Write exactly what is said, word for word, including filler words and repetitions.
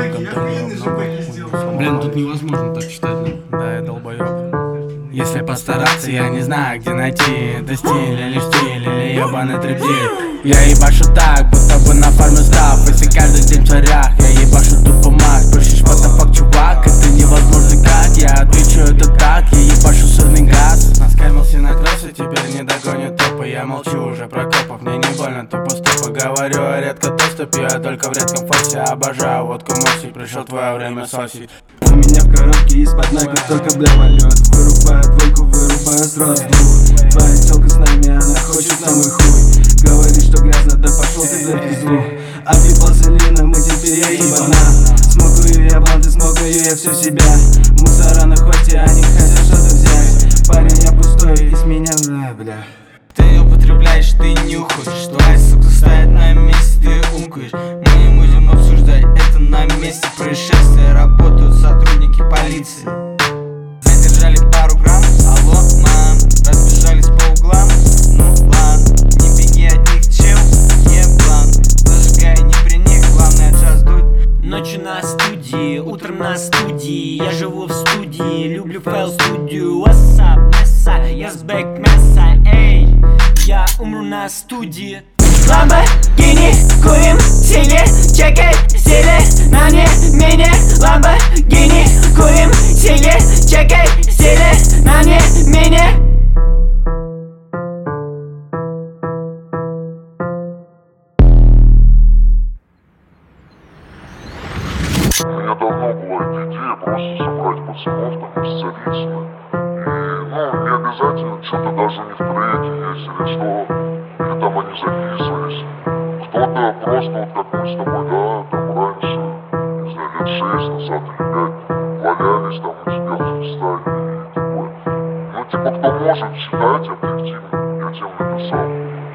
Блин, тут невозможно так читать. Да, я долбоёб. Если постараться, я не знаю, где найти. Это стиль или стиль, или ебаный триптих. Я ебашу так, будто бы на фарме став. Если каждый день в царях, я ебашу тупо маг. Пишешь фотофак, чувак, это невозможно как. Я отвечу это так, я ебашу сырный газ. Наскамился на кроссе, теперь не догонит топы. Я молчу уже про копов, мне не больно тупо стопа. Говорю, я редко тосты пью, я только в редком форсе. Обожаю водку мочить, пришло твое время сосить. У меня в коробке из-под ног, только бля полет. Вырубаю двойку, вырубаю сразу двух. Твоя тёлка с нами, она хочет на мой хуй. Говорит, что грязно, да пошел ты за пизду. Объебался Лина, мы теперь я ебана. Смогаю я бланты, смогаю я всю себя. Мусора на хвосте, они хотят что-то взять. Парень, я пустой, из меня, бля, бля. Ты употребляешь, ты нюхаешь. Твоя сука стоит на месте, ты умкаешь. Мы не будем обсуждать это на месте происшествия. Работают сотрудники полиции. Задержали пару грамм, алло, мам. Разбежались по углам, ну ладно. Не беги от них, чел, еблан. Зажигай не при них, главное джаз дуть. Ночью на студии, утром на студии. Я живу в студии, люблю файл студию. What's up, месса, я с бэк месса, эй. Я умру на студии. Ламборгини, курим, сили, чекай, сили, на мне, мене. Ламборгини, курим, сили, чекай, сили, на мне, мене. У меня давно была эта идея просто собрать пацанов там из Царицына. И, ну, не обязательно что-то даже не в треке, если что, или там они записывались. Кто-то просто, вот как мы с тобой, да, там раньше, не знаю, лет шесть назад или пять, валялись там у тебя в фристайле и такое. Ну, типа, кто может читать объективно, я тем написал.